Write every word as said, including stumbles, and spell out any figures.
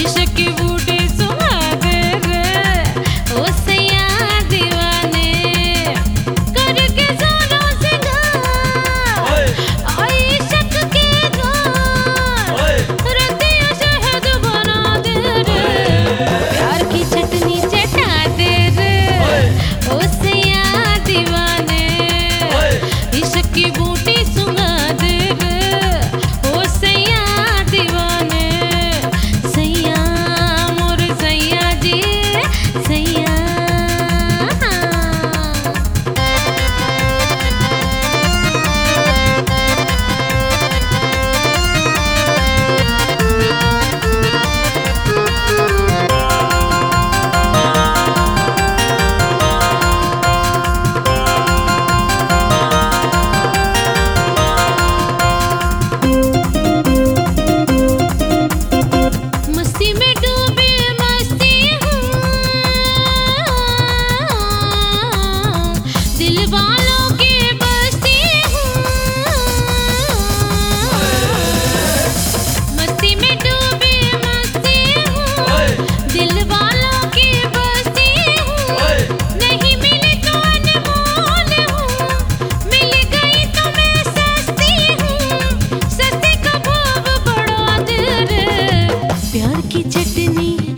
इश्क की बूटी सुना दे रे ओ सैया दीवाने करके जोरों से गान ओ इश्क के गान रतिया शहद बना दे रे प्यार की चटनी चटा दे रे ओ सैया दीवाने इश्क की बूटी सुना दे रे ओ सैया दीवाने सैया मोर सैया जी सैया मस्ती में डूबी मस्ती हूँ दिल वालों की बस्ती हूँ मस्ती में डूबी मस्ती हूँ दिल वालों की बस्ती हूँ नहीं मिली तो अनमोल हूँ मिल गई तो मैं सस्ती हूँ सस्ती का भाव बढ़ा दे रे प्यार की चटनी